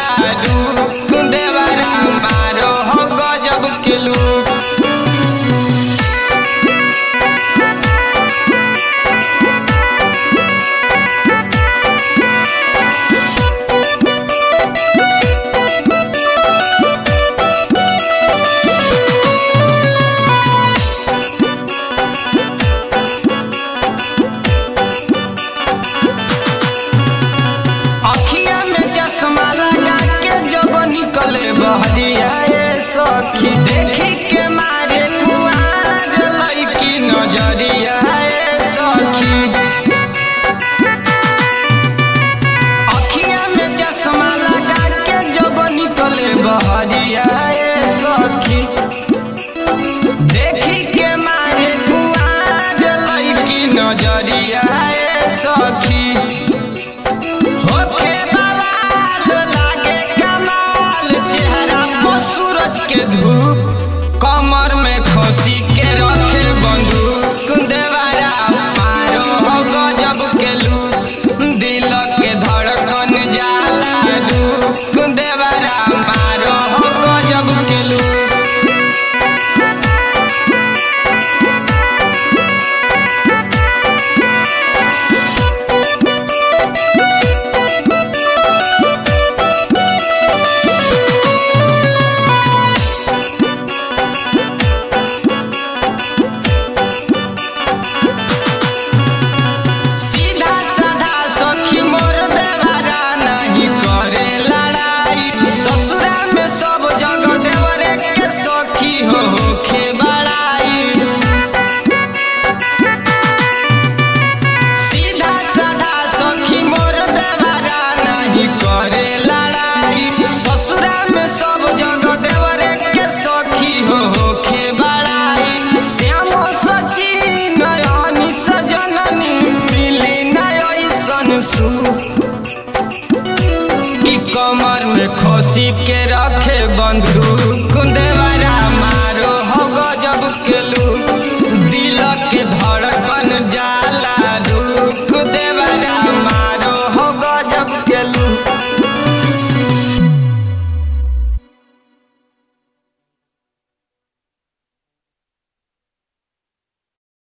जाला दुख देवरा मारो हो गजब के लूक। बहरिया सखी देखी के मारे कुआर लईकी नजरिया सखी। अखिया में चश्मा लगा के जब निकले बहरिया सखी देखी के मारे कुआर लईकी नजरिया सखी। सूरज के धूप कमर में खोसी के रखे बंदूक देवरा मारो हो गजब के लूक। दिल के धड़कन जाला दुख देवरा मारो हो गजब के लूक। कमर में खोसी के रखे बंदूक